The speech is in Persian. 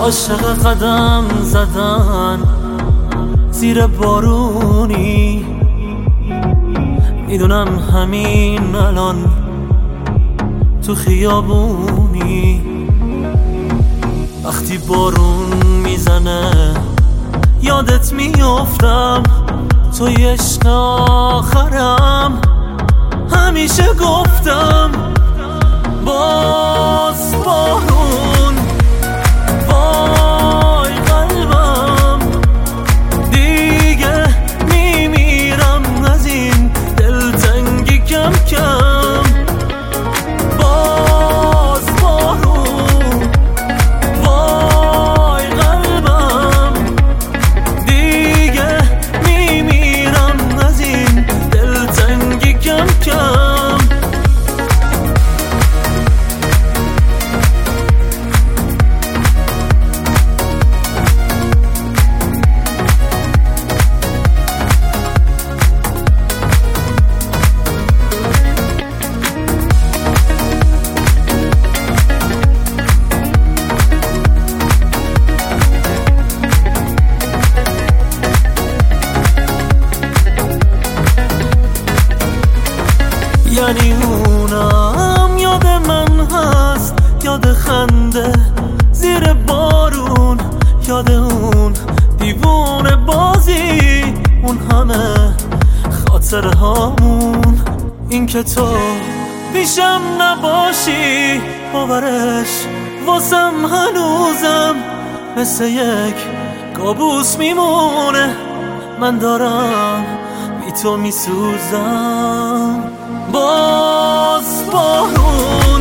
عاشق قدم زدن زیر بارونی، میدونم همین الان تو خیابونی. وقتی بارون میزنه یادت میافتم، توی عشق آخرم. همیشه گفتم باز بارون، وای قلبم دیگه میمیرم از این دلتنگی کم کم. باز بارون، وای قلبم دیگه میمیرم از این دلتنگی کم کم. یعنی اونم یاد من هست، یاد خنده زیر بارون، یاد اون دیوونه بازی، اون همه خاطره هامون. این که تو پیشم نباشی باورش واسم هنوزم مثل یک کابوس میمونه. من دارم بی تو میسوزم. باز بارون